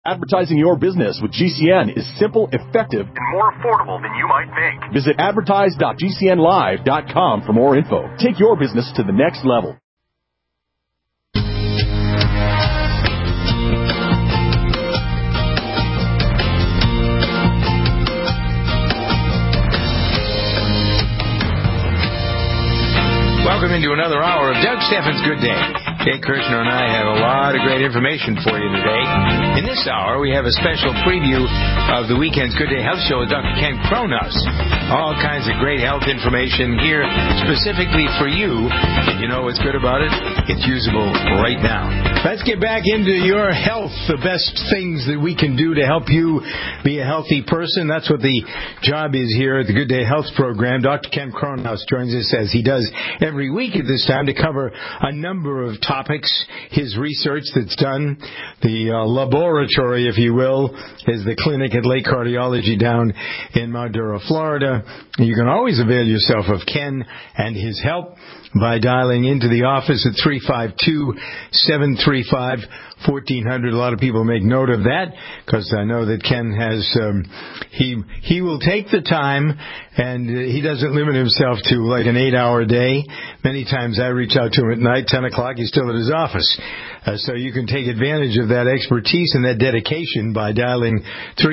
Advertising your business with GCN is simple, effective, and more affordable than you might think. Visit advertise.gcnlive.com for more info. Take your business to the next level. Welcome into another hour of Doug Steffens' Good Day. Kay Kirshner and I have a lot of great information for you today. In this hour, we have a special preview of the weekend's Good Day Health Show with Dr. Ken Kronos. All kinds of great health information here specifically for you. And you know what's good about it? It's usable right now. Let's get back into your health, the best things that we can do to help you be a healthy person. That's what the job is here at the Good Day Health program. Dr. Ken Kronos joins us as he does every week at this time to cover a number of topics. His research that's done, the laboratory, if you will, is the clinic at Lake Cardiology down in Madura, Florida. You can always avail yourself of Ken and his help by dialing into the office at 352-735-1400. A lot of people make note of that because I know that Ken has, he will take the time, and he doesn't limit himself to like an 8-hour day. Many times I reach out to him at night, 10 o'clock, he's still at his office. So you can take advantage of that expertise and that dedication by dialing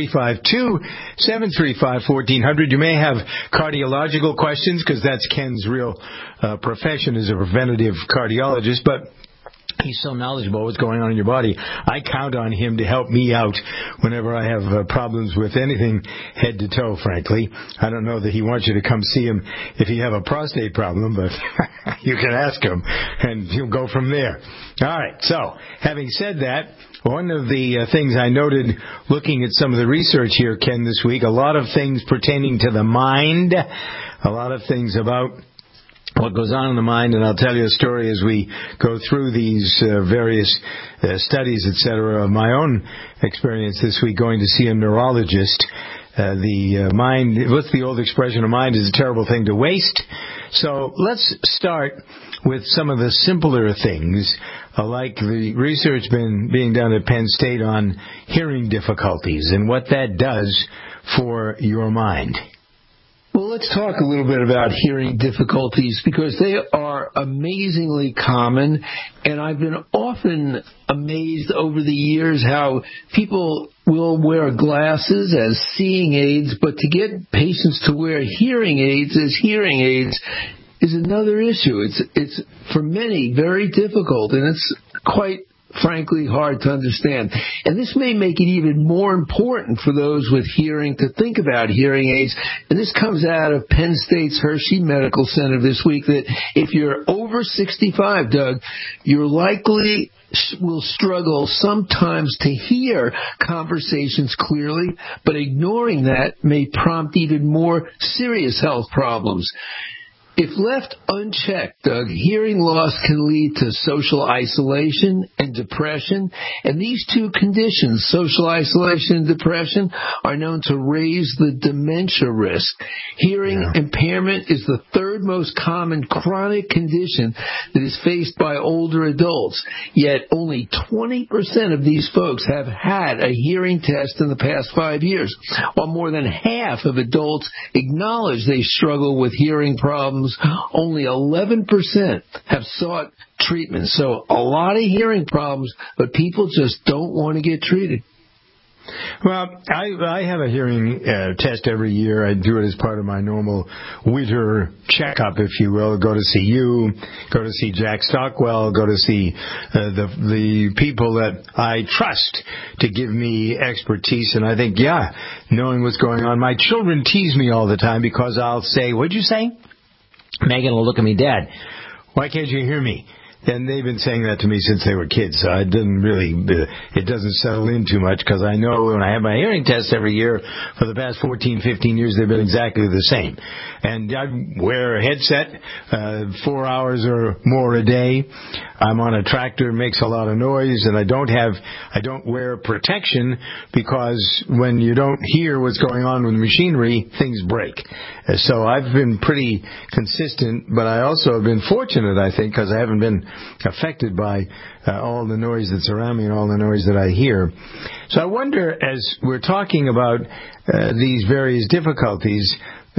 352-735-1400. You may have cardiological questions because that's Ken's real profession as a preventative cardiologist, but he's so knowledgeable what's going on in your body. I count on him to help me out whenever I have problems with anything head to toe, frankly. I don't know that he wants you to come see him if you have a prostate problem, but you can ask him, and he'll go from there. All right, so having said that, one of the things I noted looking at some of the research here, Ken, this week, a lot of things pertaining to the mind, a lot of things about what goes on in the mind, and I'll tell you a story as we go through these various studies, etc., of my own experience this week going to see a neurologist. The mind, what's the old expression, a mind is a terrible thing to waste. So let's start with some of the simpler things, like the research being done at Penn State on hearing difficulties and what that does for your mind. Well, let's talk a little bit about hearing difficulties because they are amazingly common, and I've been often amazed over the years how people will wear glasses as seeing aids, but to get patients to wear hearing aids as hearing aids is another issue. It's for many very difficult, and it's quite frankly hard to understand. And this may make it even more important for those with hearing to think about hearing aids. And this comes out of Penn State's Hershey Medical Center this week, that if you're over 65, Doug, you're likely will struggle sometimes to hear conversations clearly, but ignoring that may prompt even more serious health problems. If left unchecked, Doug, hearing loss can lead to social isolation and depression. And these two conditions, social isolation and depression, are known to raise the dementia risk. Hearing impairment is the third most common chronic condition that is faced by older adults. Yet only 20% of these folks have had a hearing test in the past 5 years, while more than half of adults acknowledge they struggle with hearing problems. Only 11% have sought treatment. So a lot of hearing problems, but people just don't want to get treated. Well, I have a hearing test every year. I do it as part of my normal winter checkup, if you will. Go to see you, go to see Jack Stockwell, go to see the people that I trust to give me expertise. And I think, knowing what's going on. My children tease me all the time because I'll say, "What'd you say?" Megan will look at me, "Dad, why can't you hear me?" And they've been saying that to me since they were kids, so it doesn't settle in too much because I know when I have my hearing tests every year for the past 14, 15 years, they've been exactly the same. And I wear a headset 4 hours or more a day. I'm on a tractor, makes a lot of noise, and I don't wear protection because when you don't hear what's going on with the machinery, things break. So I've been pretty consistent, but I also have been fortunate, I think, because I haven't been affected by all the noise that's around me and all the noise that I hear. So I wonder, as we're talking about these various difficulties,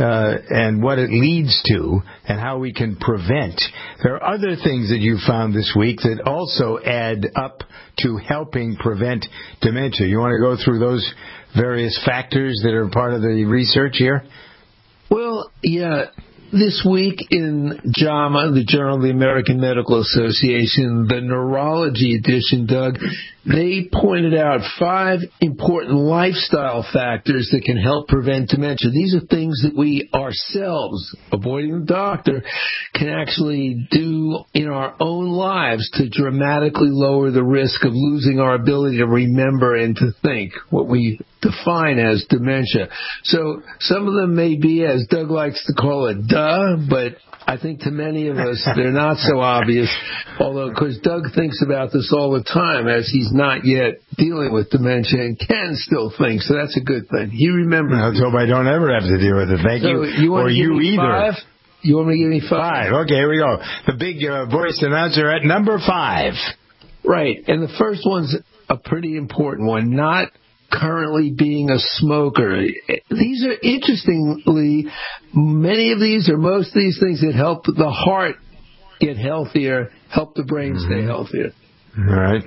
and what it leads to and how we can prevent. There are other things that you found this week that also add up to helping prevent dementia. You want to go through those various factors that are part of the research here? Well, yeah. This week in JAMA, the Journal of the American Medical Association, the neurology edition, Doug, they pointed out 5 important lifestyle factors that can help prevent dementia. These are things that we ourselves, avoiding the doctor, can actually do in our own lives to dramatically lower the risk of losing our ability to remember and to think, what we define as dementia. So some of them may be, as Doug likes to call it, but I think to many of us they're not so obvious, although because Doug thinks about this all the time as he's not yet dealing with dementia and can still think, so that's a good thing. He remembers. Let's hope I don't ever have to deal with it. Thank you. Or you either. 5? You want me to give me 5? Okay, here we go. The big voice announcer at number 5. Right, and the first one's a pretty important one, not currently being a smoker. These are, interestingly, many of these or most of these things that help the heart get healthier, help the brain stay healthier. All right.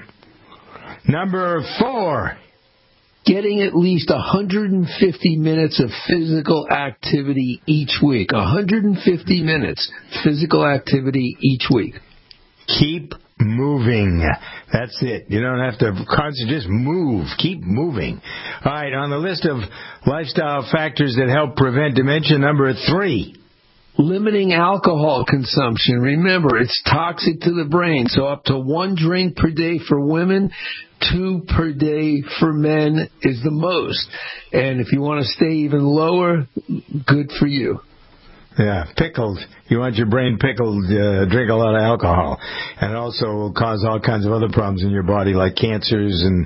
Number 4. Getting at least 150 minutes of physical activity each week. 150 minutes physical activity each week. Keep moving. That's it. You don't have to constantly just move. Keep moving. All right, on the list of lifestyle factors that help prevent dementia, number 3. Limiting alcohol consumption. Remember, it's toxic to the brain. So up to 1 drink per day for women, 2 per day for men is the most. And if you want to stay even lower, good for you. Yeah, pickled. You want your brain pickled, drink a lot of alcohol. And it also will cause all kinds of other problems in your body, like cancers and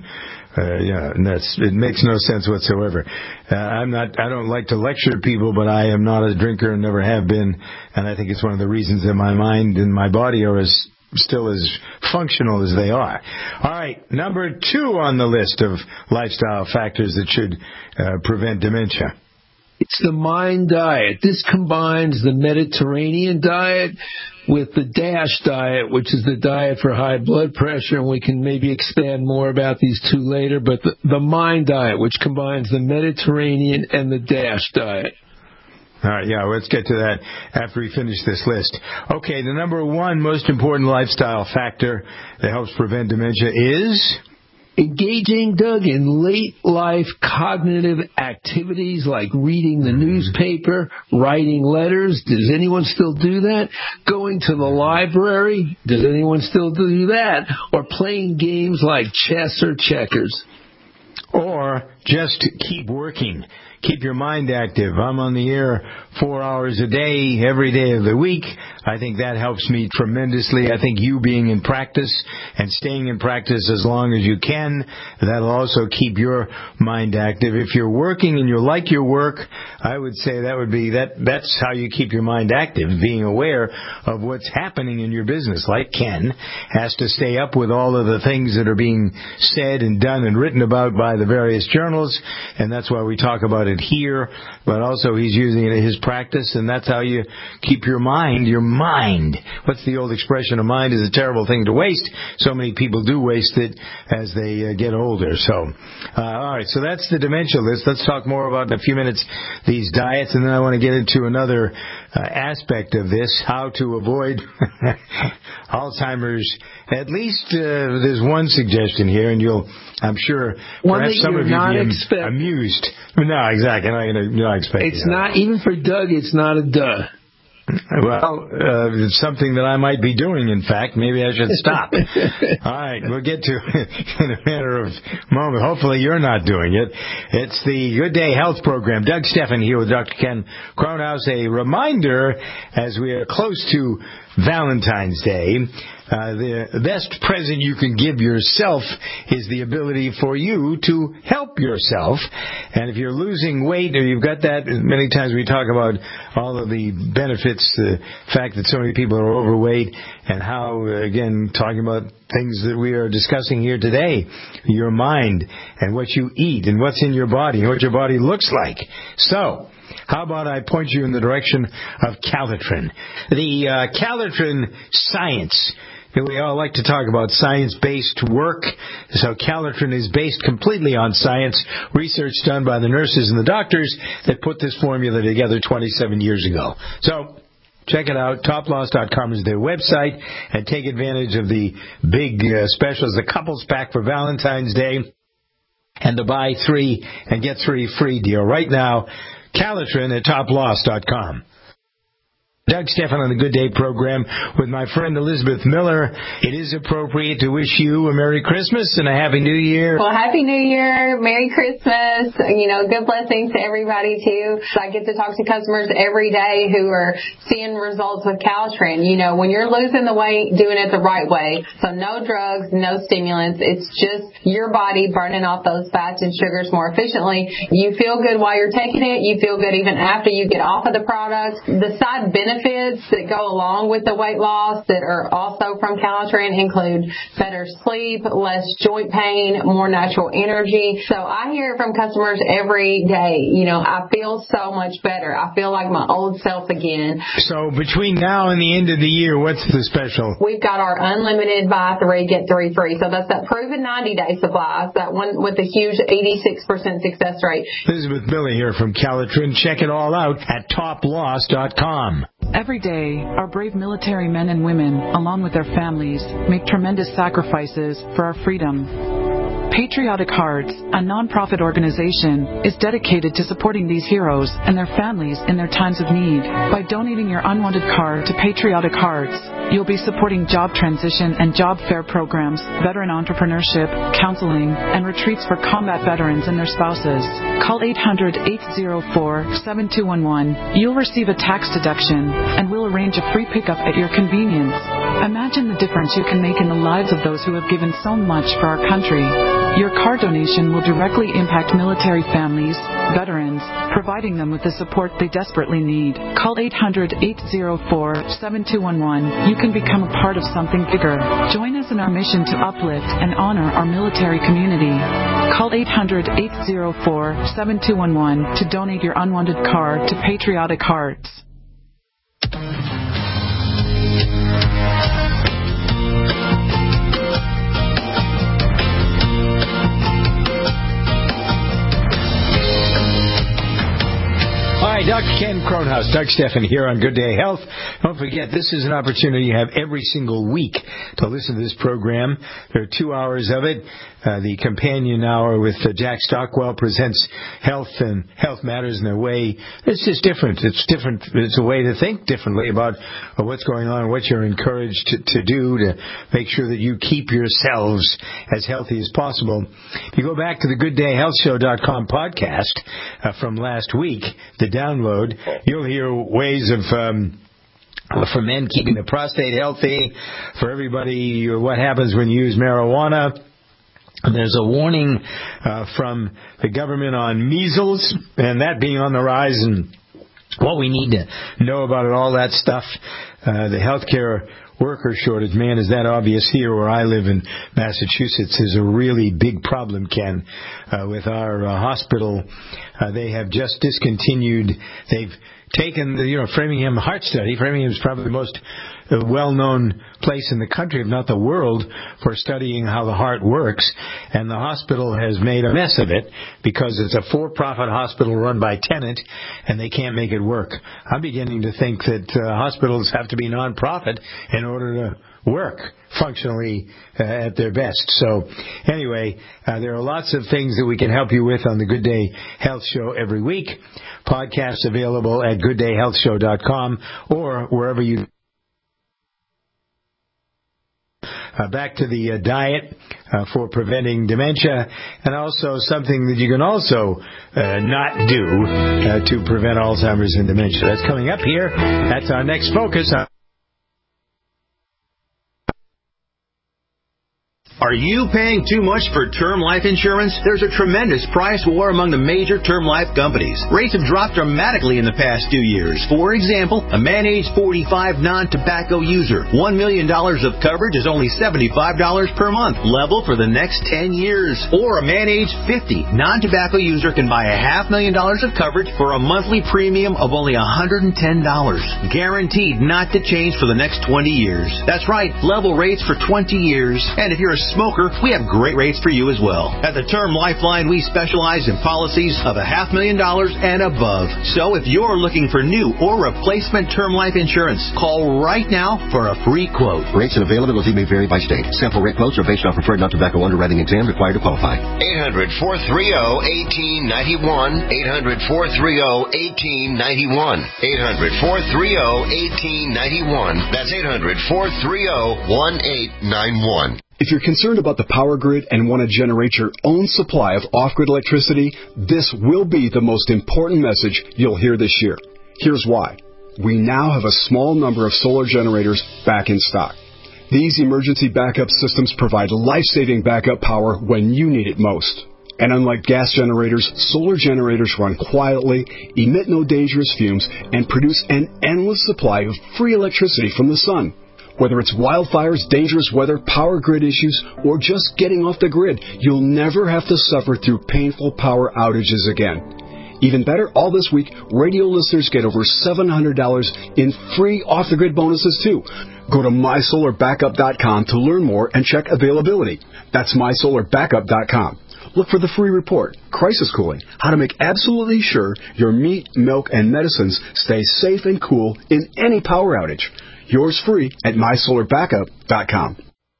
it makes no sense whatsoever. I don't like to lecture people, but I am not a drinker and never have been, and I think it's one of the reasons that my mind and my body are still as functional as they are. All right, number 2 on the list of lifestyle factors that should prevent dementia. It's the MIND diet. This combines the Mediterranean diet with the DASH diet, which is the diet for high blood pressure, and we can maybe expand more about these 2 later, but the MIND diet, which combines the Mediterranean and the DASH diet. All right, yeah, let's get to that after we finish this list. Okay, the number 1 most important lifestyle factor that helps prevent dementia is engaging, Doug, in late-life cognitive activities like reading the newspaper, writing letters. Does anyone still do that? Going to the library. Does anyone still do that? Or playing games like chess or checkers. Or just keep working. Keep your mind active. I'm on the air 4 hours a day, every day of the week. I think that helps me tremendously. I think you being in practice and staying in practice as long as you can, that'll also keep your mind active. If you're working and you like your work, I would say that's how you keep your mind active, being aware of what's happening in your business. Like Ken has to stay up with all of the things that are being said and done and written about by the various journals, and that's why we talk about it here, but also he's using it in his practice, and that's how you keep your mind. What's the old expression? A mind is a terrible thing to waste. So many people do waste it as they get older. So, all right, so that's the dementia list. Let's talk more about in a few minutes these diets, and then I want to get into another aspect of this, how to avoid Alzheimer's. At least there's one suggestion here, and I'm sure perhaps some of you be amused. No, exactly. I'm not expecting it's not, even for Doug, it's not a duh. Well, it's something that I might be doing, in fact. Maybe I should stop. All right, we'll get to it in a matter of moment. Hopefully you're not doing it. It's the Good Day Health Program. Doug Steffen here with Dr. Ken Kronhaus. A reminder, as we are close to Valentine's Day, The best present you can give yourself is the ability for you to help yourself. And if you're losing weight or you've got that, many times we talk about all of the benefits, the fact that so many people are overweight, and how, again, talking about things that we are discussing here today, your mind and what you eat and what's in your body and what your body looks like. So, how about I point you in the direction of Calitrin? The Calitrin science. We all like to talk about science-based work. So Calitrin is based completely on science, research done by the nurses and the doctors that put this formula together 27 years ago. So check it out. TopLoss.com is their website, and take advantage of the big specials, the couples pack for Valentine's Day, and the buy 3 and get 3 free deal right now. Calitrin at TopLoss.com. Doug Stephan on the Good Day program with my friend Elizabeth Miller. It is appropriate to wish you a Merry Christmas and a Happy New Year. Well, Happy New Year, Merry Christmas, good blessings to everybody too. I get to talk to customers every day who are seeing results with Calitrin. When you're losing the weight, doing it the right way. So no drugs, no stimulants. It's just your body burning off those fats and sugars more efficiently. You feel good while you're taking it. You feel good even after you get off of the product. The side benefits that go along with the weight loss that are also from Calitrin include better sleep, less joint pain, more natural energy. So I hear it from customers every day. I feel so much better. I feel like my old self again. So between now and the end of the year, what's the special? We've got our unlimited buy 3, get 3 free. So that's that proven 90-day supply. That one with a huge 86% success rate. Elizabeth Miller here from Calitrin. Check it all out at TopLoss.com. Every day, our brave military men and women, along with their families, make tremendous sacrifices for our freedom. Patriotic Hearts, a non-profit organization, is dedicated to supporting these heroes and their families in their times of need. By donating your unwanted car to Patriotic Hearts, you'll be supporting job transition and job fair programs, veteran entrepreneurship, counseling, and retreats for combat veterans and their spouses. Call 800-804-7211. You'll receive a tax deduction, and we'll arrange a free pickup at your convenience. Imagine the difference you can make in the lives of those who have given so much for our country. Your car donation will directly impact military families, veterans, providing them with the support they desperately need. Call 800-804-7211. You can become a part of something bigger. Join us in our mission to uplift and honor our military community. Call 800-804-7211 to donate your unwanted car to Patriotic Hearts. Hi, Dr. Ken Kronhaus, Doug Stephan here on Good Day Health. Don't forget, this is an opportunity you have every single week to listen to this program. There are 2 hours of it. The companion hour with Jack Stockwell presents health and health matters in a way it's just different. It's different. It's a way to think differently about what's going on and what you're encouraged to do to make sure that you keep yourselves as healthy as possible. If you go back to the GoodDayHealthShow.com podcast from last week, the download, you'll hear ways of for men keeping the prostate healthy, for everybody what happens when you use marijuana. And there's a warning from the government on measles and that being on the rise and what we need to know about it, all that stuff. The healthcare worker shortage, man, is that obvious here where I live in Massachusetts is a really big problem, Ken, with our hospital. They have just discontinued, they've taken the Framingham Heart Study. Framingham is probably the most well-known place in the country, if not the world, for studying how the heart works. And the hospital has made a mess of it because it's a for-profit hospital run by tenant, and they can't make it work. I'm beginning to think that hospitals have to be non-profit in order to work functionally at their best. So anyway, there are lots of things that we can help you with on the Good Day Health Show every week. Podcasts available at GoodDayHealthShow.com or wherever you... back to the diet for preventing dementia, and also something that you can also not do to prevent Alzheimer's and dementia. That's coming up here. That's our next focus. you paying too much for term life insurance? There's a tremendous price war among the major term life companies. Rates have dropped dramatically in the past 2 years. For example, a man age 45 non-tobacco user, $1 million of coverage is only $75 per month, level for the next 10 years. Or a man age 50 non-tobacco user can buy $500,000 of coverage for a monthly premium of only $110. Guaranteed not to change for the next 20 years. That's right, level rates for 20 years. And if you're a smoker, we have great rates for you as well. At the Term Lifeline, we specialize in policies of $500,000 and above. So if you're looking for new or replacement term life insurance, call right now for a free quote. Rates and availability may vary by state. Sample rate quotes are based on preferred non-tobacco underwriting exam required to qualify. 800-430-1891. 800-430-1891. 800-430-1891. That's 800-430-1891. If you're concerned about the power grid and want to generate your own supply of off-grid electricity, this will be the most important message you'll hear this year. Here's why. We now have a small number of solar generators back in stock. These emergency backup systems provide life-saving backup power when you need it most. And unlike gas generators, solar generators run quietly, emit no dangerous fumes, and produce an endless supply of free electricity from the sun. Whether it's wildfires, dangerous weather, power grid issues, or just getting off the grid, you'll never have to suffer through painful power outages again. Even better, all this week, radio listeners get over $700 in free off-the-grid bonuses, too. Go to MySolarBackup.com to learn more and check availability. That's MySolarBackup.com. Look for the free report, Crisis Cooling, how to make absolutely sure your meat, milk, and medicines stay safe and cool in any power outage. Yours free at MySolarBackup.com.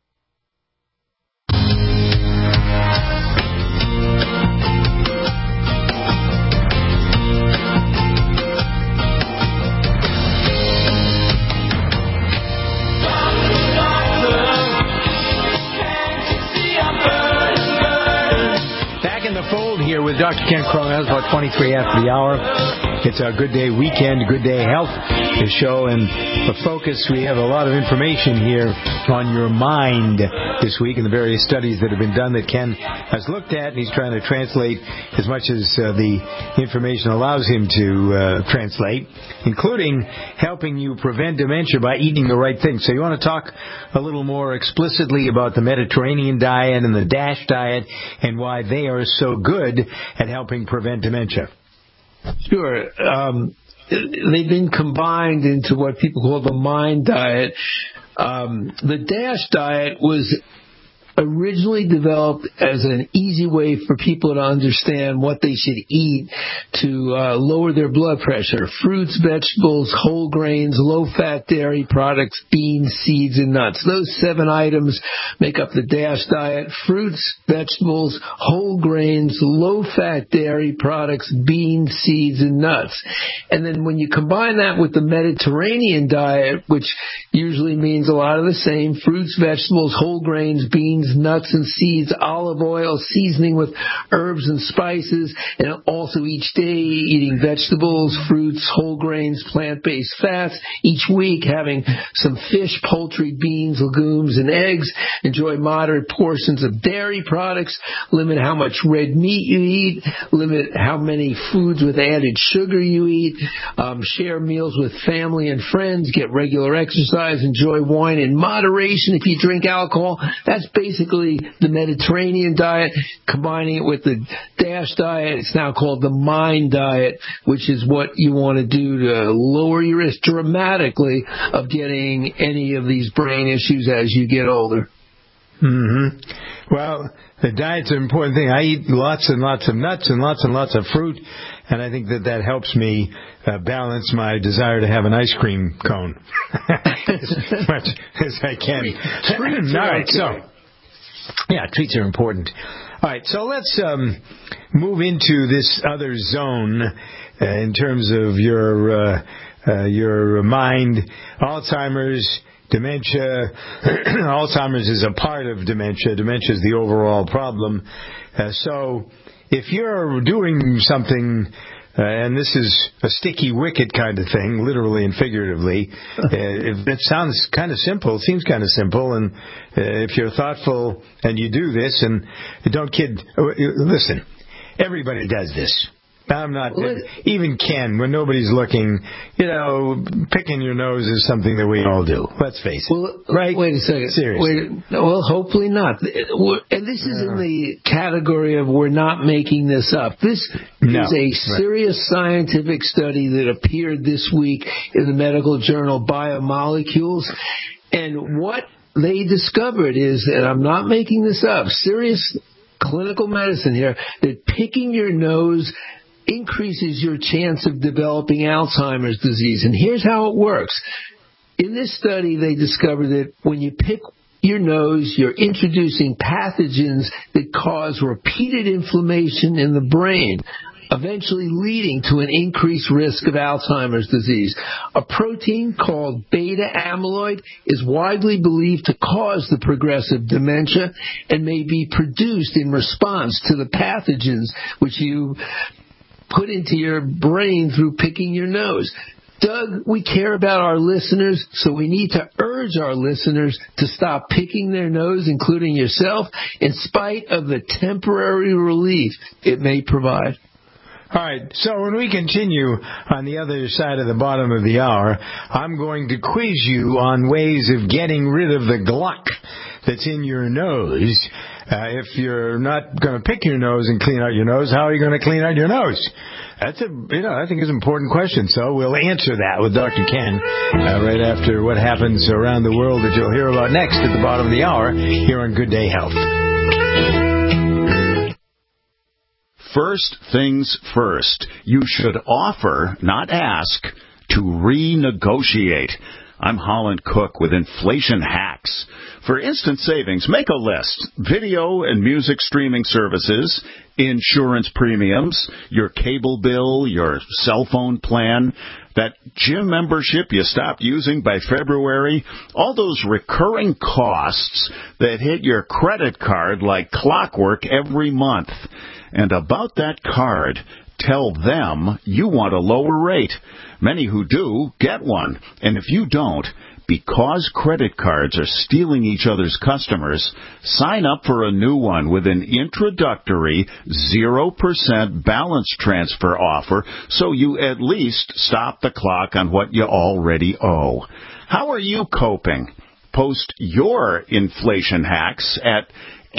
Here with Dr. Ken Cronell. It's about 23 after the hour. It's our Good Day Weekend, Good Day Health show, and the focus, we have a lot of information here on your mind this week and the various studies that have been done that Ken has looked at, and he's trying to translate as much as the information allows him to translate, including helping you prevent dementia by eating the right things. So you want to talk a little more explicitly about the Mediterranean diet and the DASH diet and why they are so good at helping prevent dementia. Sure. They've been combined into what people call the MIND diet. The DASH diet was originally developed as an easy way for people to understand what they should eat to lower their blood pressure. Fruits, vegetables, whole grains, low-fat dairy products, beans, seeds, and nuts. Those 7 items make up the DASH diet. Fruits, vegetables, whole grains, low-fat dairy products, beans, seeds, and nuts. And then when you combine that with the Mediterranean diet, which usually means a lot of the same, fruits, vegetables, whole grains, beans, nuts and seeds, olive oil, seasoning with herbs and spices, and also each day eating vegetables, fruits, whole grains, plant-based fats. Each week having some fish, poultry, beans, legumes, and eggs. Enjoy moderate portions of dairy products. Limit how much red meat you eat. Limit how many foods with added sugar you eat. Share meals with family and friends. Get regular exercise. Enjoy wine in moderation if you drink alcohol. That's basically the Mediterranean diet, combining it with the DASH diet. It's now called the MIND diet, which is what you want to do to lower your risk dramatically of getting any of these brain issues as you get older. Mm-hmm. Well, the diet's an important thing. I eat lots and lots of nuts and lots of fruit, and I think that helps me balance my desire to have an ice cream cone as much as I can. All right, so... yeah, treats are important. All right, so let's move into this other zone in terms of your mind. Alzheimer's, dementia. Alzheimer's is a part of dementia. Dementia is the overall problem. So if you're doing something and this is a sticky wicket kind of thing, literally and figuratively. It sounds kind of simple. It seems kind of simple. And if you're thoughtful and you do this, and don't kid, listen, everybody does this. I'm not, even Ken, when nobody's looking, picking your nose is something that we all do. Let's face it. Well, right? Wait a second. Seriously. Well, hopefully not. And this is in the category of we're not making this up. This is a serious scientific study that appeared this week in the medical journal Biomolecules. And what they discovered is, and I'm not making this up, serious clinical medicine here, that picking your nose increases your chance of developing Alzheimer's disease. And here's how it works. In this study, they discovered that when you pick your nose, you're introducing pathogens that cause repeated inflammation in the brain, eventually leading to an increased risk of Alzheimer's disease. A protein called beta amyloid is widely believed to cause the progressive dementia and may be produced in response to the pathogens which you put into your brain through picking your nose. Doug, we care about our listeners, so we need to urge our listeners to stop picking their nose, including yourself, in spite of the temporary relief it may provide. All right, so when we continue on the other side of the bottom of the hour, I'm going to quiz you on ways of getting rid of the gluck that's in your nose. If you're not going to pick your nose and clean out your nose, how are you going to clean out your nose? That's I think it's an important question. So we'll answer that with Dr. Ken right after what happens around the world that you'll hear about next at the bottom of the hour here on Good Day Health. First things first, you should offer, not ask, to renegotiate. I'm Holland Cook with Inflation Hacks. For instant savings, make a list. Video and music streaming services, insurance premiums, your cable bill, your cell phone plan, that gym membership you stopped using by February, all those recurring costs that hit your credit card like clockwork every month. And about that card, tell them you want a lower rate. Many who do get one. And if you don't, because credit cards are stealing each other's customers, sign up for a new one with an introductory 0% balance transfer offer so you at least stop the clock on what you already owe. How are you coping? Post your inflation hacks at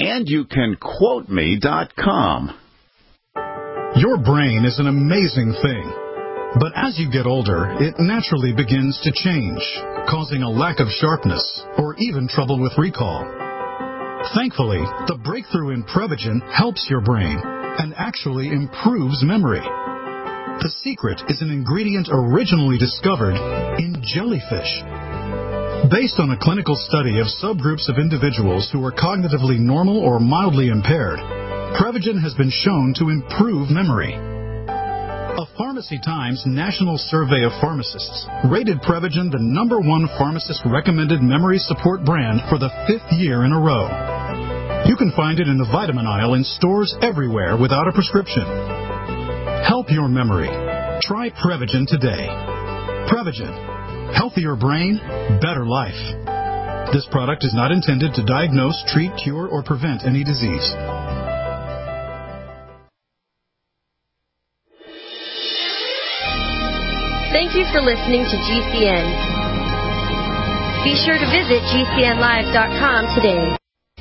andyoucanquoteme.com. Your brain is an amazing thing. But as you get older, it naturally begins to change, causing a lack of sharpness or even trouble with recall. Thankfully, the breakthrough in Prevagen helps your brain and actually improves memory. The secret is an ingredient originally discovered in jellyfish. Based on a clinical study of subgroups of individuals who are cognitively normal or mildly impaired, Prevagen has been shown to improve memory. A Pharmacy Times national survey of pharmacists rated Prevagen the #1 pharmacist-recommended memory support brand for the 5th year in a row. You can find it in the vitamin aisle in stores everywhere without a prescription. Help your memory. Try Prevagen today. Prevagen. Healthier brain, better life. This product is not intended to diagnose, treat, cure, or prevent any disease. Thank you for listening to GCN. Be sure to visit GCNlive.com today.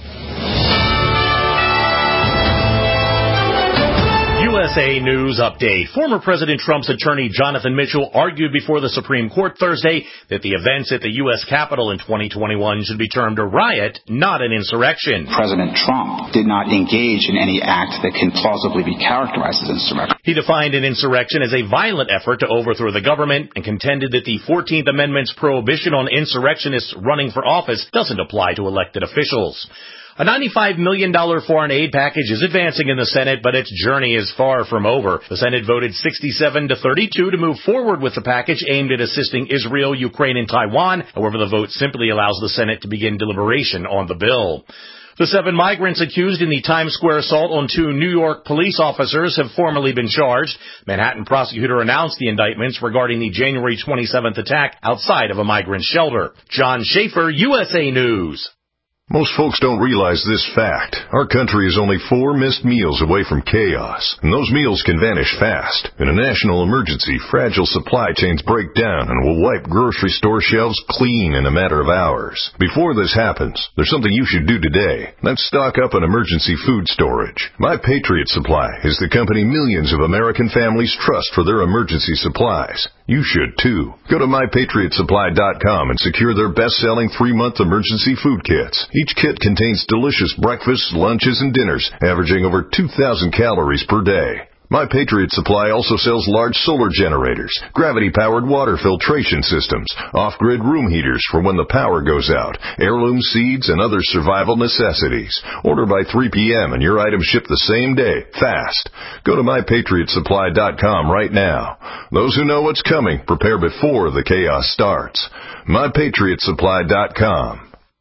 USA News Update. Former President Trump's attorney Jonathan Mitchell argued before the Supreme Court Thursday that the events at the U.S. Capitol in 2021 should be termed a riot, not an insurrection. President Trump did not engage in any act that can plausibly be characterized as insurrection. He defined an insurrection as a violent effort to overthrow the government and contended that the 14th Amendment's prohibition on insurrectionists running for office doesn't apply to elected officials. A $95 million foreign aid package is advancing in the Senate, but its journey is far from over. The Senate voted 67-32 to move forward with the package aimed at assisting Israel, Ukraine, and Taiwan. However, the vote simply allows the Senate to begin deliberation on the bill. The 7 migrants accused in the Times Square assault on 2 New York police officers have formally been charged. Manhattan prosecutor announced the indictments regarding the January 27th attack outside of a migrant shelter. John Schaefer, USA News. Most folks don't realize this fact. Our country is only 4 missed meals away from chaos, and those meals can vanish fast. In a national emergency, fragile supply chains break down and will wipe grocery store shelves clean in a matter of hours. Before this happens, there's something you should do today. That's stock up on emergency food storage. My Patriot Supply is the company millions of American families trust for their emergency supplies. You should too. Go to MyPatriotSupply.com and secure their best-selling 3-month emergency food kits. Each kit contains delicious breakfasts, lunches, and dinners, averaging over 2,000 calories per day. My Patriot Supply also sells large solar generators, gravity-powered water filtration systems, off-grid room heaters for when the power goes out, heirloom seeds, and other survival necessities. Order by 3 p.m. and your items ship the same day, fast. Go to MyPatriotSupply.com right now. Those who know what's coming prepare before the chaos starts. MyPatriotSupply.com.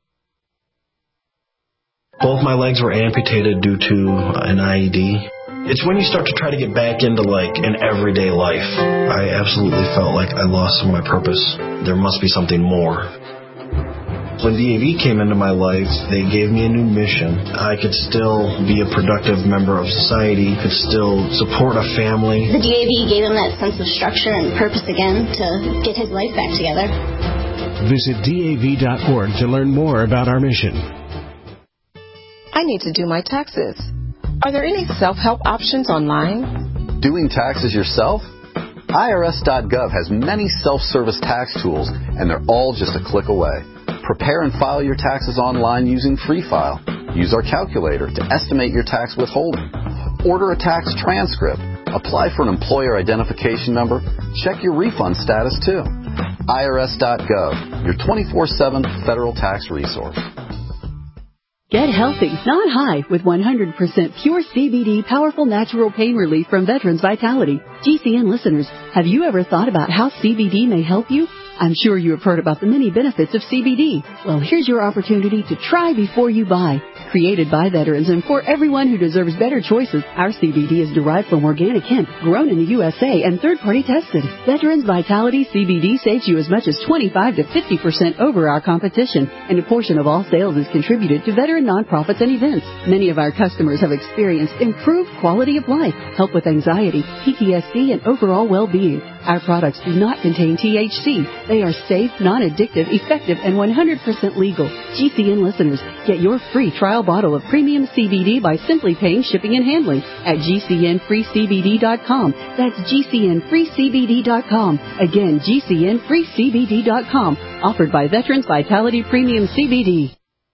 Both my legs were amputated due to an IED. It's when you start to try to get back into, an everyday life. I absolutely felt like I lost some of my purpose. There must be something more. When DAV came into my life, they gave me a new mission. I could still be a productive member of society, could still support a family. The DAV gave him that sense of structure and purpose again to get his life back together. Visit DAV.org to learn more about our mission. I need to do my taxes. Are there any self-help options online? Doing taxes yourself? IRS.gov has many self-service tax tools, and they're all just a click away. Prepare and file your taxes online using Free File. Use our calculator to estimate your tax withholding. Order a tax transcript. Apply for an employer identification number. Check your refund status, too. IRS.gov, your 24/7 federal tax resource. Get healthy, not high, with 100% pure CBD powerful natural pain relief from Veterans Vitality. GCN listeners, have you ever thought about how CBD may help you? I'm sure you have heard about the many benefits of CBD. Well, here's your opportunity to try before you buy. Created by veterans and for everyone who deserves better choices, our CBD is derived from organic hemp, grown in the USA, and third-party tested. Veterans Vitality CBD saves you as much as 25 to 50% over our competition, and a portion of all sales is contributed to veteran nonprofits and events. Many of our customers have experienced improved quality of life, help with anxiety, PTSD, and overall well-being. Our products do not contain THC. They are safe, non-addictive, effective, and 100% legal. GCN listeners, get your free trial bottle of premium CBD by simply paying shipping and handling at GCNFreeCBD.com. That's GCNFreeCBD.com. Again, GCNFreeCBD.com. Offered by Veterans Vitality Premium CBD.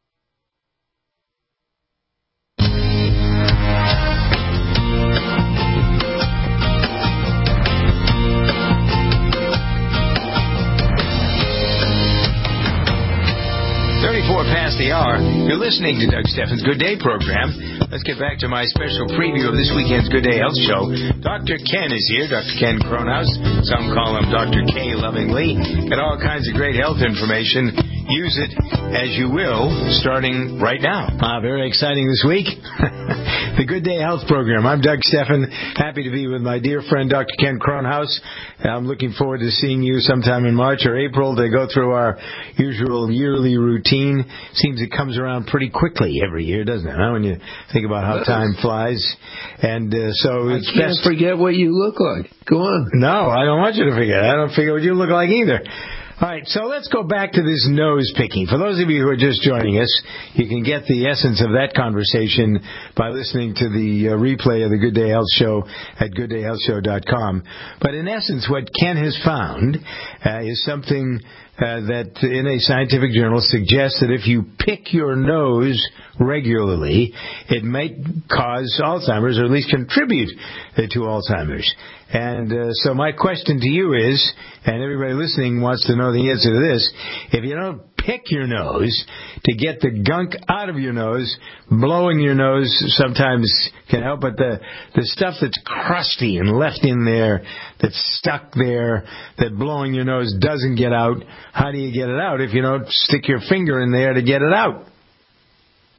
Past the hour. You're listening to Doug Steffens' Good Day program. Let's get back to my special preview of this weekend's Good Day Health Show. Dr. Ken is here, Dr. Ken Kronhaus. Some call him Dr. K lovingly. Got all kinds of great health information. Use it as you will, starting right now. Very exciting this week. The Good Day Health program. I'm Doug Steffen. Happy to be with my dear friend, Dr. Ken Kronhaus. I'm looking forward to seeing you sometime in March or April to go through our usual yearly routine. Seems it comes around pretty quickly every year, doesn't it? When you think about how time flies. And so it's I can't forget what you look like. Go on. No, I don't want you to forget. I don't forget what you look like either. All right, so let's go back to this nose picking. For those of you who are just joining us, you can get the essence of that conversation by listening to the replay of the Good Day Health Show at gooddayhealthshow.com. But in essence, what Ken has found is something that in a scientific journal suggests that if you pick your nose regularly, it might cause Alzheimer's, or at least contribute to Alzheimer's. And so my question to you is, and everybody listening wants to know the answer to this, if you don't pick your nose to get the gunk out of your nose, blowing your nose sometimes can help, but the stuff that's crusty and left in there, that's stuck there, that blowing your nose doesn't get out, how do you get it out if you don't stick your finger in there to get it out?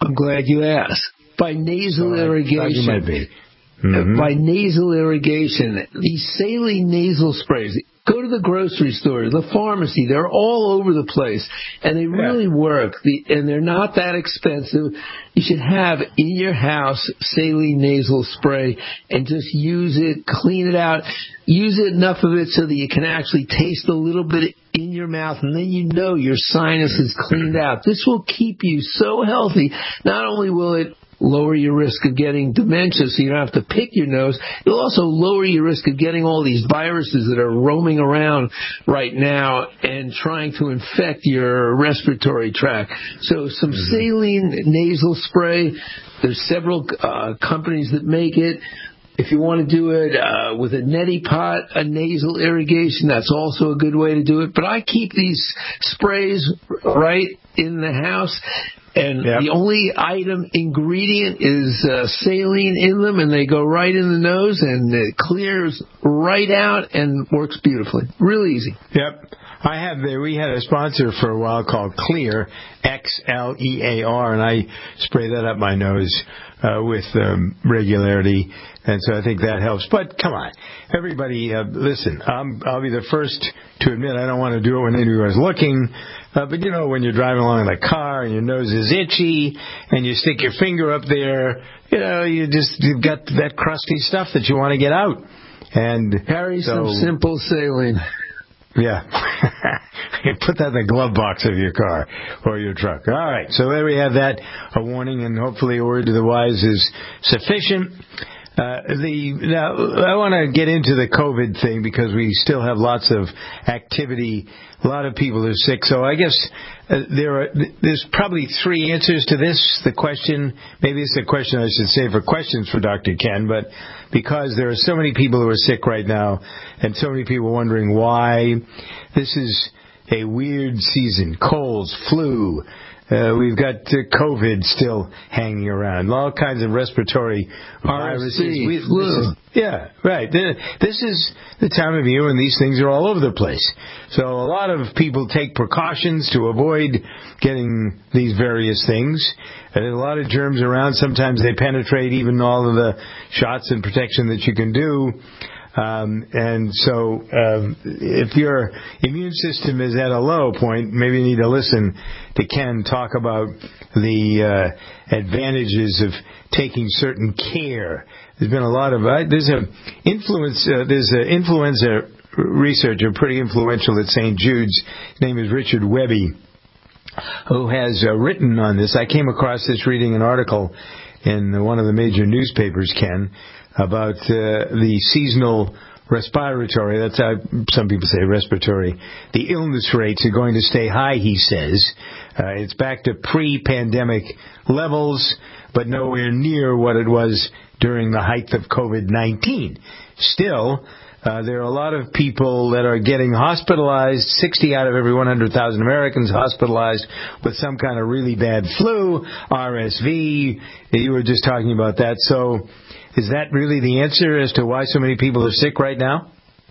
I'm glad you asked. By nasal irrigation. You might be. By nasal irrigation, these saline nasal sprays. Go to the grocery store, the pharmacy. They're all over the place, and they really work. And they're not that expensive. You should have in your house saline nasal spray and just use it, clean it out. Use it enough of it so that you can actually taste a little bit in your mouth, and then you know your sinus is cleaned out. This will keep you so healthy. Not only will it lower your risk of getting dementia so you don't have to pick your nose, it'll also lower your risk of getting all these viruses that are roaming around right now and trying to infect your respiratory tract. So some saline nasal spray, there's several companies that make it. If you want to do it with a neti pot, a nasal irrigation, that's also a good way to do it. But I keep these sprays right in the house, and the only ingredient is saline in them, and they go right in the nose, and it clears right out and works beautifully. Real easy. Yep. We had a sponsor for a while called Xlear, Xlear, and I spray that up my nose with regularity, and so I think that helps. But come on, everybody, listen, I'll be the first to admit I don't want to do it when anyone's looking, but you know, when you're driving along in a car and your nose is itchy and you stick your finger up there, you know, you've got that crusty stuff that you want to get out. And carry some simple saline. Yeah. Put that in the glove box of your car or your truck. All right. So there we have that, a warning, and hopefully a word to the wise is sufficient. Now, I want to get into the COVID thing because we still have lots of activity. A lot of people are sick. So I guess there's probably three answers to this. The question, maybe it's a question I should say for questions for Dr. Ken, but because there are so many people who are sick right now and so many people wondering why, this is a weird season. Colds, flu. We've got COVID still hanging around. All kinds of respiratory viruses. Flu. Yeah, right. This is the time of year when these things are all over the place. So a lot of people take precautions to avoid getting these various things. And there's a lot of germs around. Sometimes they penetrate even all of the shots and protection that you can do. And so if your immune system is at a low point, maybe you need to listen to Ken talk about the advantages of taking certain care. There's been a lot of there's an influenza researcher pretty influential at St. Jude's. His name is Richard Webby, who has written on this. I came across this reading an article in one of the major newspapers, Ken, about the seasonal respiratory, that's how some people say respiratory, the illness rates are going to stay high, he says. It's back to pre-pandemic levels, but nowhere near what it was during the height of COVID-19. Still, there are a lot of people that are getting hospitalized, 60 out of every 100,000 Americans hospitalized with some kind of really bad flu, RSV. You were just talking about that. So is that really the answer as to why so many people are sick right now?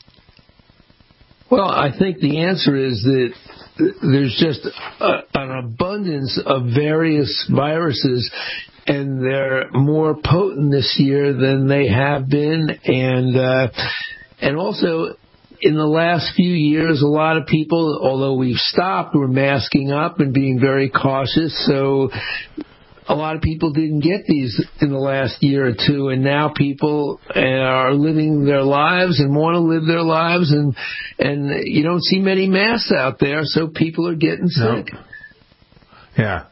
Well, I think the answer is that there's just an abundance of various viruses, and they're more potent this year than they have been. And also, in the last few years, a lot of people, although we've stopped, were masking up and being very cautious. So a lot of people didn't get these in the last year or two, and now people are living their lives and want to live their lives, and you don't see many masks out there, so people are getting sick. No. Yeah.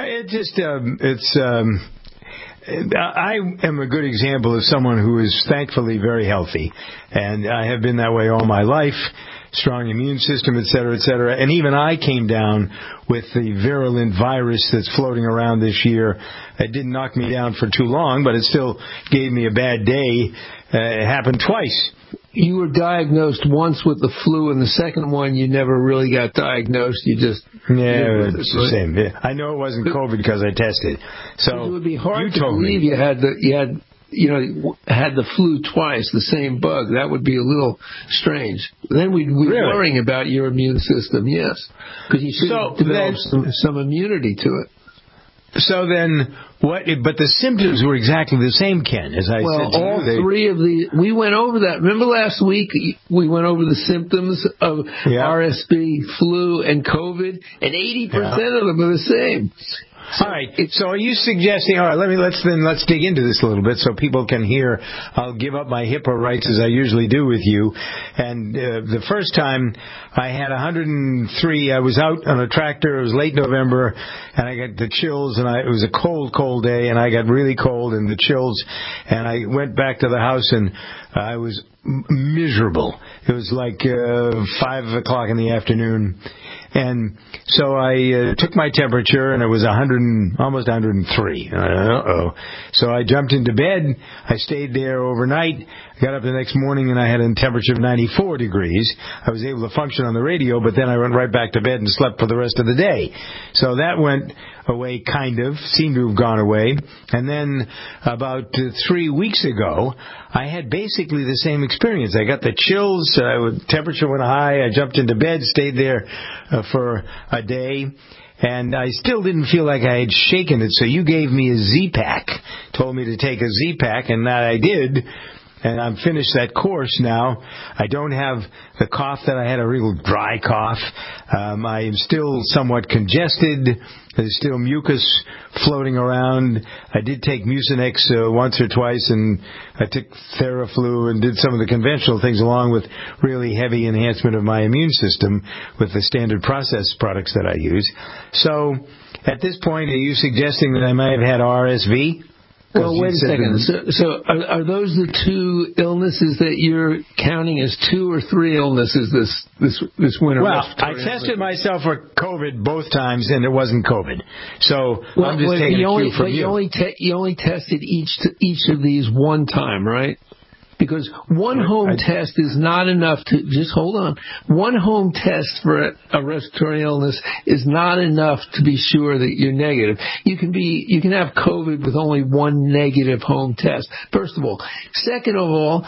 I am a good example of someone who is thankfully very healthy, and I have been that way all my life. Strong immune system, et cetera, et cetera. And even I came down with the virulent virus that's floating around this year. It didn't knock me down for too long, but it still gave me a bad day. It happened twice. You were diagnosed once with the flu, and the second one you never really got diagnosed. You just it's the same. Yeah. I know it wasn't COVID because I tested. So it would be hard to believe you had the flu twice, the same bug. That would be a little strange. Then we'd be worrying about your immune system, yes, because you should develop some immunity to it. So then, what? But the symptoms were exactly the same, Ken, as I said to all you. Three of the, we went over that. Remember last week we went over the symptoms of RSV, flu, and COVID, and 80% of them are the same. All right. So are you suggesting? All right. Let's dig into this a little bit so people can hear. I'll give up my HIPAA rights as I usually do with you. And the first time I had 103. I was out on a tractor. It was late November, and I got the chills. And it was a cold day, and I got really cold and the chills. And I went back to the house, and I was miserable. It was like 5 o'clock in the afternoon. And so I took my temperature, and it was almost 103. So I jumped into bed. I stayed there overnight. I got up the next morning, and I had a temperature of 94 degrees. I was able to function on the radio, but then I went right back to bed and slept for the rest of the day. So that went away, seemed to have gone away. And then about 3 weeks ago, I had basically the same experience. I got the chills, temperature went high, I jumped into bed, stayed there for a day, and I still didn't feel like I had shaken it. So you gave me a Z-Pack, told me to take a Z-Pack, and that I did. And I'm finished that course now. I don't have the cough that I had, a real dry cough. I am still somewhat congested. There's still mucus floating around. I did take Mucinex once or twice, and I took Theraflu and did some of the conventional things along with really heavy enhancement of my immune system with the standard processed products that I use. So at this point, are you suggesting that I might have had RSV? Well, wait a second. So are those the two illnesses that you're counting as 2 or 3 illnesses this winter? Well, I tested myself for COVID both times, and it wasn't COVID. So I'm just taking a cue from you. You only tested each of these one time, right? Because one home test is not enough to, just hold on, one home test for a respiratory illness is not enough to be sure that you're negative. You can have COVID with only one negative home test, first of all. Second of all,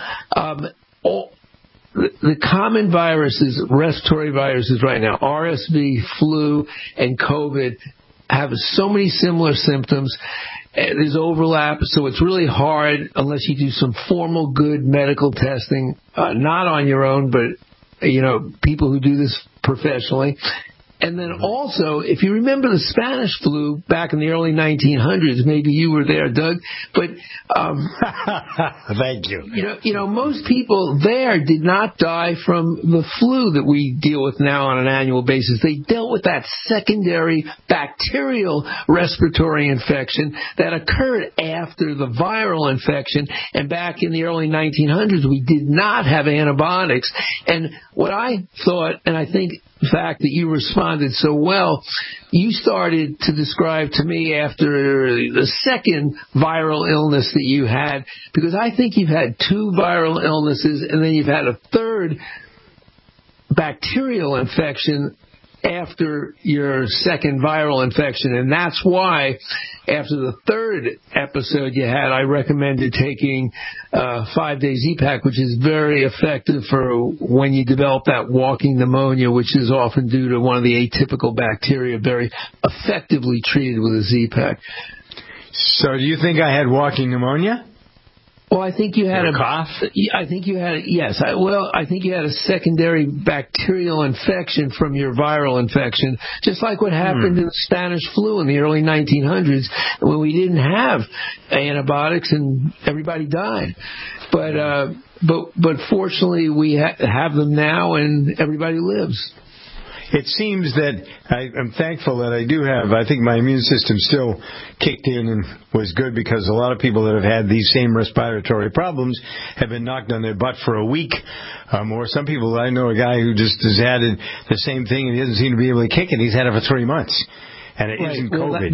the common viruses, respiratory viruses right now, RSV, flu, and COVID, have so many similar symptoms. There's overlap, so it's really hard unless you do some formal, good medical testing, not on your own, but, people who do this professionally. And then also, if you remember the Spanish flu back in the early 1900s, maybe you were there, Doug, but thank you. Most people there did not die from the flu that we deal with now on an annual basis. They dealt with that secondary bacterial respiratory infection that occurred after the viral infection. And back in the early 1900s, we did not have antibiotics. And what I thought, and I think the fact that you responded so well, you started to describe to me after the second viral illness that you had, because I think you've had 2 viral illnesses and then you've had a third bacterial infection after your second viral infection. And that's why after the third episode you had, I recommended taking 5-day Z-Pack, which is very effective for when you develop that walking pneumonia, which is often due to one of the atypical bacteria, very effectively treated with a Z-Pack. So do you think I had walking pneumonia? Well, I think you had a cough. I think you had I think you had a secondary bacterial infection from your viral infection, just like what happened in the Spanish flu in the early 1900s when we didn't have antibiotics and everybody died. But fortunately we have them now and everybody lives. It seems that I'm thankful that I do have. I think my immune system still kicked in and was good, because a lot of people that have had these same respiratory problems have been knocked on their butt for a week or some people. I know a guy who just has had the same thing and he doesn't seem to be able to kick it. He's had it for 3 months. And it isn't COVID.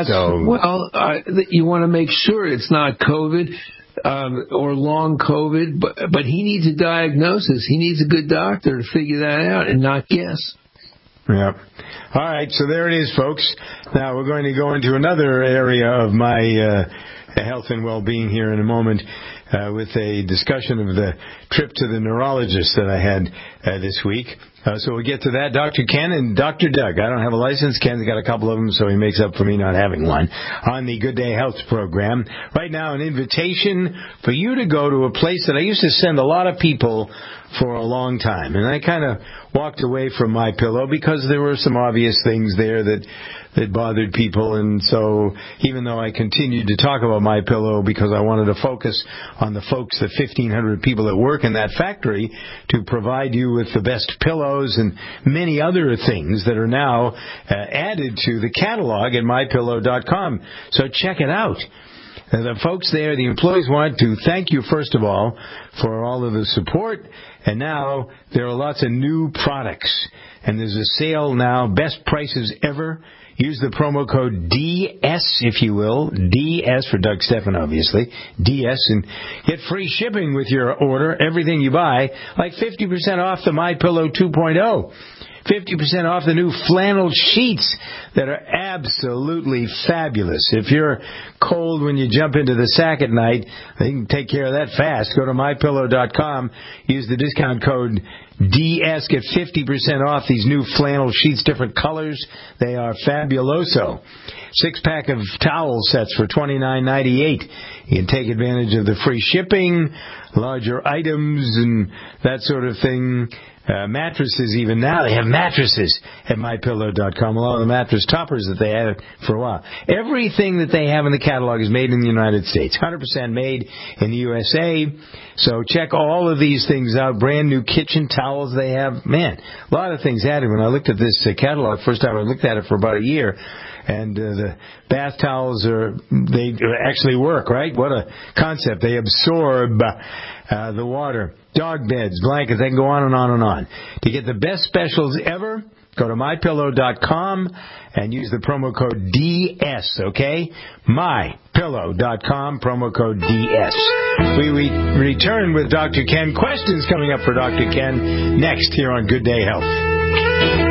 You want to make sure it's not COVID. Or long COVID, but he needs a diagnosis. He needs a good doctor to figure that out and not guess. Yeah. All right, so there it is, folks. Now we're going to go into another area of my health and well-being here in a moment. with a discussion of the trip to the neurologist that I had this week. So we'll get to that. Dr. Ken and Dr. Doug. I don't have a license. Ken's got a couple of them, so he makes up for me not having one, on the Good Day Health program. Right now, an invitation for you to go to a place that I used to send a lot of people for a long time. And I kind of walked away from MyPillow because there were some obvious things there that bothered people. And so even though I continued to talk about MyPillow because I wanted to focus on the folks, the 1,500 people that work in that factory, to provide you with the best pillows and many other things that are now added to the catalog at MyPillow.com. So check it out. The folks there, the employees, want to thank you, first of all, for all of the support. And now there are lots of new products. And there's a sale now, best prices ever. Use the promo code DS, if you will. DS for Doug Stephan, obviously. DS, and get free shipping with your order. Everything you buy, like 50% off the MyPillow 2.0. 50% off the new flannel sheets that are absolutely fabulous. If you're cold when you jump into the sack at night, they can take care of that fast. Go to MyPillow.com. Use the discount code DS. Get 50% off these new flannel sheets, different colors. They are fabuloso. 6-pack of towel sets for $29.98. You can take advantage of the free shipping, larger items, and that sort of thing. Mattresses even now. They have mattresses at MyPillow.com, along with the mattress toppers that they had for a while. Everything that they have in the catalog is made in the United States. 100% made in the USA. So check all of these things out. Brand new kitchen towels they have. Man, a lot of things added. When I looked at this catalog, first time I looked at it for about a year, and the bath towels they actually work, right? What a concept. They absorb the water. Dog beds, blankets, they can go on and on and on. To get the best specials ever, go to MyPillow.com and use the promo code DS, okay? MyPillow.com, promo code DS. We return with Dr. Ken. Questions coming up for Dr. Ken next here on Good Day Health.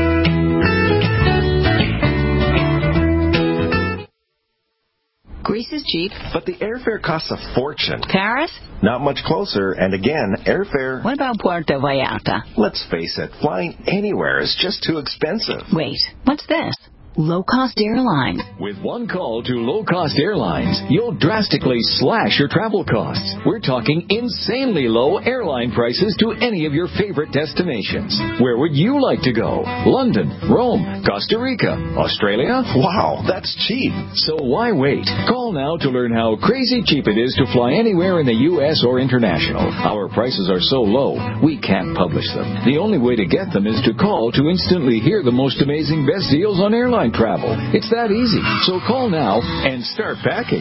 Greece is cheap. But the airfare costs a fortune. Paris? Not much closer, and again, airfare... What about Puerto Vallarta? Let's face it, flying anywhere is just too expensive. Wait, what's this? Low-cost airlines. With one call to low-cost airlines, you'll drastically slash your travel costs. We're talking insanely low airline prices to any of your favorite destinations. Where would you like to go? London, Rome, Costa Rica, Australia? Wow, that's cheap. So why wait? Call now to learn how crazy cheap it is to fly anywhere in the U.S. or international. Our prices are so low, we can't publish them. The only way to get them is to call to instantly hear the most amazing best deals on airline travel. It's that easy. So call now and start packing.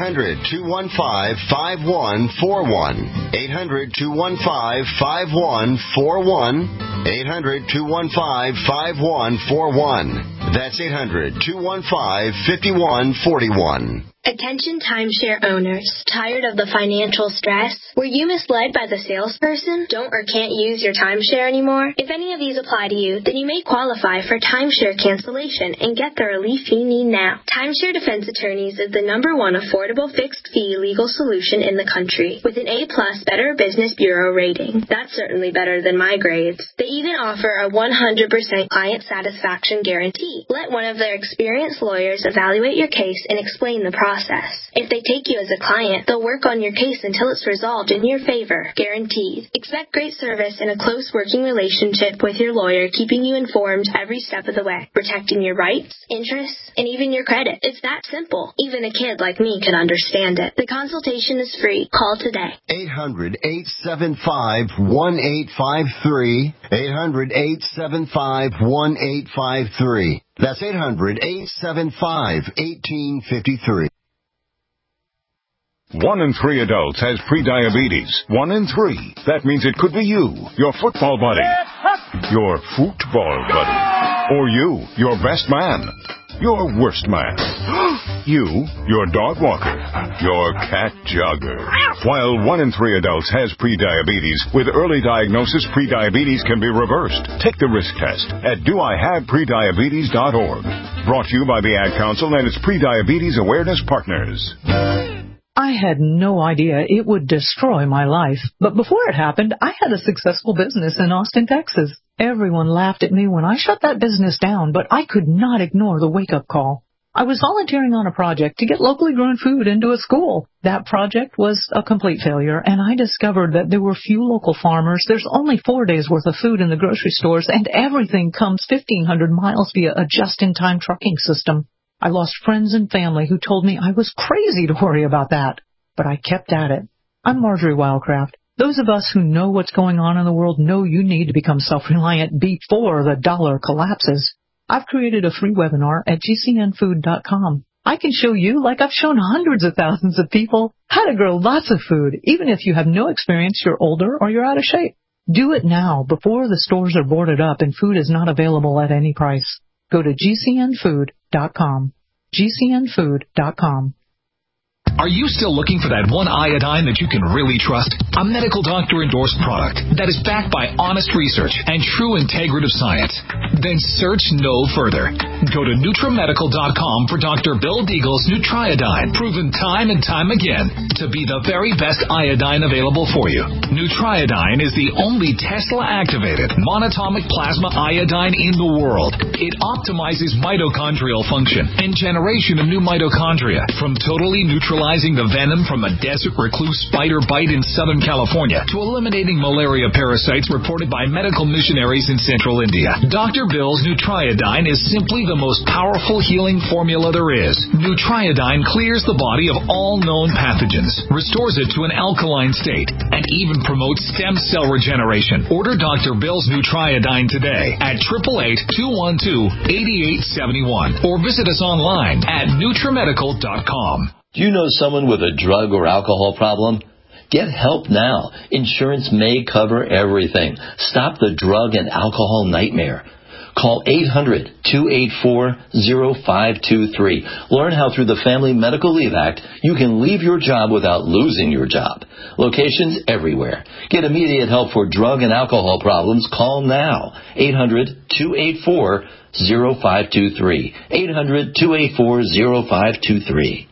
800-215-5141. 800-215-5141. 800-215-5141. That's 800-215-5141. Attention timeshare owners. Tired of the financial stress? Were you misled by the salesperson? Don't or can't use your timeshare anymore? If any of these apply to you, then you may qualify for timeshare cancellation and get the relief you need now. Timeshare Defense Attorneys is the #1 affordable fixed-fee legal solution in the country, with an A+ Better Business Bureau rating. That's certainly better than my grades. They even offer a 100% client satisfaction guarantee. Let one of their experienced lawyers evaluate your case and explain the process. If they take you as a client, they'll work on your case until it's resolved in your favor, guaranteed. Expect great service and a close working relationship with your lawyer, keeping you informed every step of the way, protecting your rights, interests, and even your credit. It's that simple. Even a kid like me could understand it. The consultation is free. Call today. 800-875-1853. 800-875-1853. That's 800-875-1853. 1 in 3 adults has prediabetes. 1 in 3. That means it could be you, your football buddy, your football buddy, or you, your best man, your worst man, you, your dog walker, your cat jogger. While 1 in 3 adults has prediabetes, with early diagnosis, prediabetes can be reversed. Take the risk test at doihaveprediabetes.org. Brought to you by the Ad Council and its Prediabetes Awareness Partners. I I had no idea it would destroy my life. But before it happened, I had a successful business in Austin, Texas. Everyone laughed at me when I shut that business down, but I could not ignore the wake-up call. I was volunteering on a project to get locally grown food into a school. That project was a complete failure, and I discovered that there were few local farmers. There's only 4 days' worth of food in the grocery stores, and everything comes 1,500 miles via a just-in-time trucking system. I lost friends and family who told me I was crazy to worry about that, but I kept at it. I'm Marjorie Wildcraft. Those of us who know what's going on in the world know you need to become self-reliant before the dollar collapses. I've created a free webinar at gcnfood.com. I can show you, like I've shown hundreds of thousands of people, how to grow lots of food, even if you have no experience, you're older, or you're out of shape. Do it now, before the stores are boarded up and food is not available at any price. Go to gcnfood.com. gcnfood.com. Are you still looking for that one iodine that you can really trust? A medical doctor-endorsed product that is backed by honest research and true integrative science? Then search no further. Go to NutriMedical.com for Dr. Bill Deagle's Nutriodine, proven time and time again to be the very best iodine available for you. Nutriodine is the only Tesla-activated monatomic plasma iodine in the world. It optimizes mitochondrial function and generation of new mitochondria, from totally neutralizing the venom from a desert recluse spider bite in Southern California to eliminating malaria parasites reported by medical missionaries in central India. Dr. Bill's Nutriodine is simply the most powerful healing formula there is. Nutriodine clears the body of all known pathogens, restores it to an alkaline state, and even promotes stem cell regeneration. Order Dr. Bill's Nutriodine today at 888-212-8871 or visit us online at NutriMedical.com. Do you know someone with a drug or alcohol problem? Get help now. Insurance may cover everything. Stop the drug and alcohol nightmare. Call 800-284-0523. Learn how through the Family Medical Leave Act you can leave your job without losing your job. Locations everywhere. Get immediate help for drug and alcohol problems. Call now. 800-284-0523. 800-284-0523.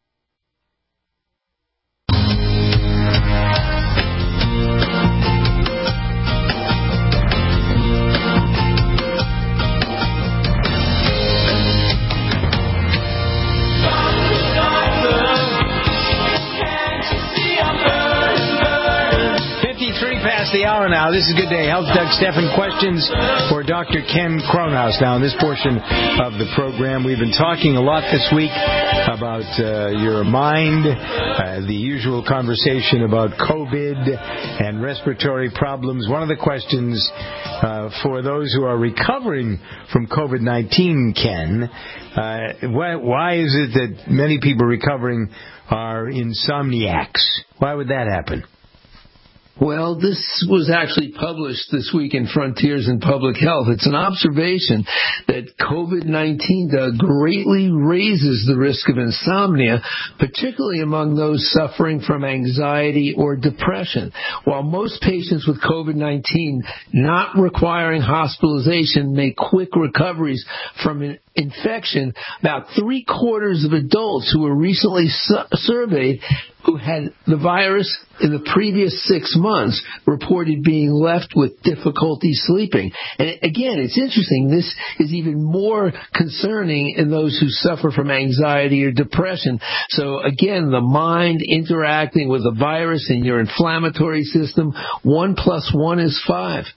The hour now. This is Good Day Health. Doug Stephan, questions for Dr. Ken Kronhaus. Now, in this portion of the program, we've been talking a lot this week about your mind, the usual conversation about COVID and respiratory problems. One of the questions for those who are recovering from COVID-19, Ken, why is it that many people recovering are insomniacs? Why would that happen? Well, this was actually published this week in Frontiers in Public Health. It's an observation that COVID-19 greatly raises the risk of insomnia, particularly among those suffering from anxiety or depression. While most patients with COVID-19 not requiring hospitalization make quick recoveries from infection, about 3/4 of adults who were recently surveyed who had the virus in the previous 6 months reported being left with difficulty sleeping. And again, it's interesting. This is even more concerning in those who suffer from anxiety or depression. So again, the mind interacting with the virus in your inflammatory system, 1 + 1 is 5.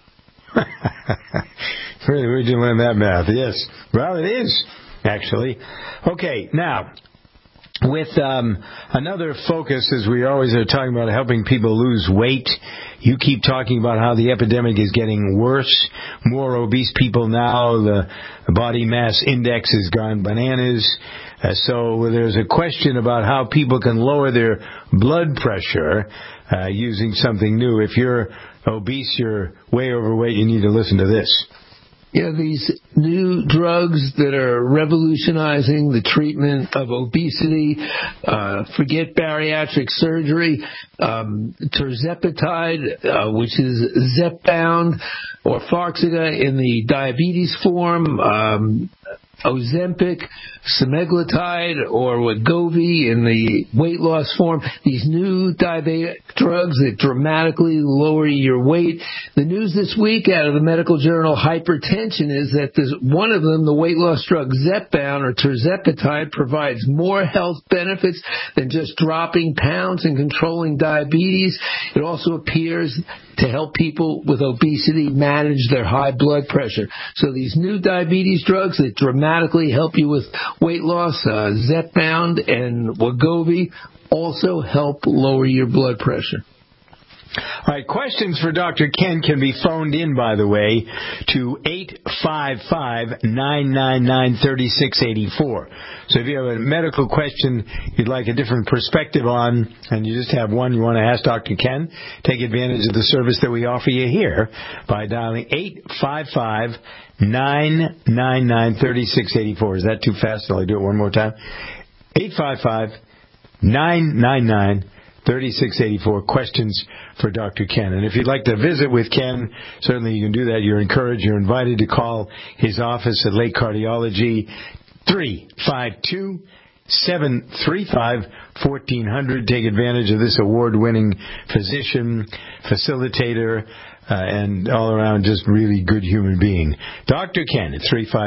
Where'd you learn that math? Yes. Well, it is, actually. Okay, now, with another focus, as we always are talking about helping people lose weight, you keep talking about how the epidemic is getting worse. More obese people now. The body mass index has gone bananas. So there's a question about how people can lower their blood pressure using something new. If you're obese, you're way overweight, you need to listen to this. Yeah, these new drugs that are revolutionizing the treatment of obesity, forget bariatric surgery, tirzepatide, which is Zepbound, or Farxiga in the diabetes form, Ozempic, semaglutide, or Wegovy in the weight loss form, these new diabetic drugs that dramatically lower your weight. The news this week out of the medical journal Hypertension is that one of them, the weight loss drug Zepbound or tirzepatide, provides more health benefits than just dropping pounds and controlling diabetes. It also appears to help people with obesity manage their high blood pressure. So these new diabetes drugs that dramatically help you with weight loss, Zepbound and Wegovy, also help lower your blood pressure. All right, questions for Dr. Ken can be phoned in, by the way, to 855-999-3684. So if you have a medical question you'd like a different perspective on, and you just have one you want to ask Dr. Ken, take advantage of the service that we offer you here by dialing 855-999-3684. Is that too fast? I'll do it one more time. 855-999-3684. Questions for Dr. Ken. And if you'd like to visit with Ken, certainly you can do that. You're encouraged. You're invited to call his office at Lake Cardiology, 352-735-1400. Take advantage of this award-winning physician, facilitator, and all-around just really good human being. Dr. Ken at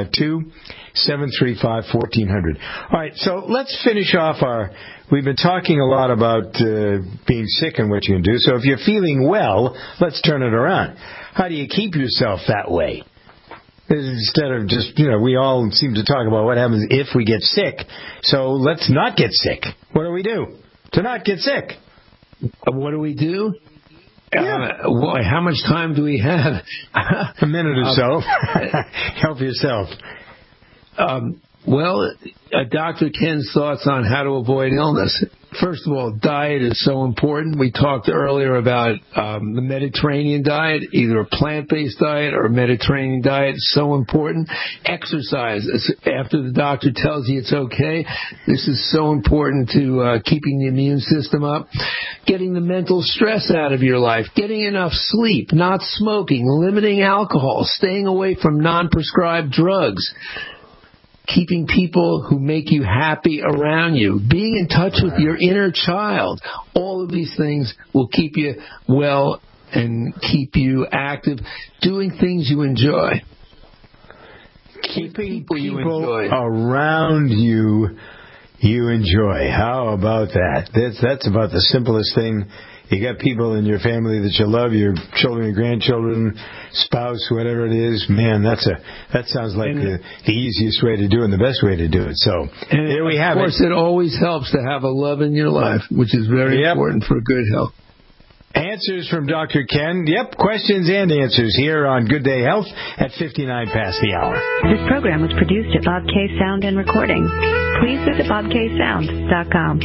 352-735-1400. All right, so let's finish off we've been talking a lot about being sick and what you can do. So if you're feeling well, let's turn it around. How do you keep yourself that way? Instead of just, we all seem to talk about what happens if we get sick. So let's not get sick. What do we do to not get sick? What do we do? Yeah. How much time do we have? A minute or so. Help yourself. Well, Dr. Ken's thoughts on how to avoid illness. First of all, diet is so important. We talked earlier about the Mediterranean diet, either a plant-based diet or a Mediterranean diet is so important. Exercise, after the doctor tells you it's okay, this is so important to keeping the immune system up. Getting the mental stress out of your life, getting enough sleep, not smoking, limiting alcohol, staying away from non-prescribed drugs. Keeping people who make you happy around you, being in touch with your inner child. All of these things will keep you well and keep you active, doing things you enjoy. Keeping people around you enjoy. How about that? That's about the simplest thing. You got people in your family that you love, your children, your grandchildren, spouse, whatever it is. Man, that sounds like the easiest way to do it and the best way to do it. So there we have it. Of course, it always helps to have a love in your life, which is very important for good health. Answers from Dr. Ken. Yep, questions and answers here on Good Day Health at 59 past the hour. This program was produced at Bob K Sound and Recording. Please visit bobksound.com.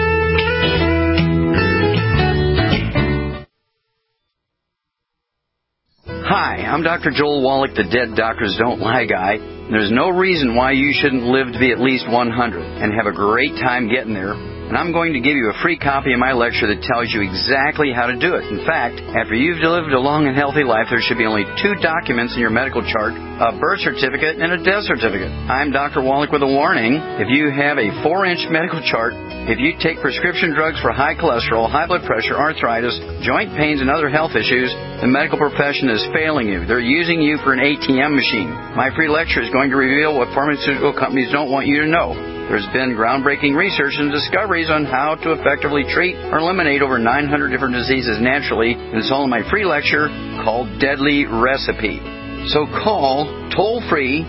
Hi, I'm Dr. Joel Wallach, the Dead Doctors Don't Lie guy. There's no reason why you shouldn't live to be at least 100 and have a great time getting there. And I'm going to give you a free copy of my lecture that tells you exactly how to do it. In fact, after you've lived a long and healthy life, there should be only 2 documents in your medical chart, a birth certificate and a death certificate. I'm Dr. Wallach with a warning. If you have a 4-inch medical chart, if you take prescription drugs for high cholesterol, high blood pressure, arthritis, joint pains, and other health issues, the medical profession is failing you. They're using you for an ATM machine. My free lecture is going to reveal what pharmaceutical companies don't want you to know. There's been groundbreaking research and discoveries on how to effectively treat or eliminate over 900 different diseases naturally, and it's all in my free lecture called Deadly Recipe. So call toll-free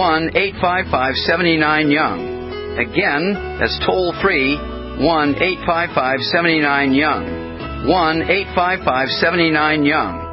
1-855-79-YOUNG. Again, that's toll-free 1-855-79-YOUNG. 1-855-79-YOUNG.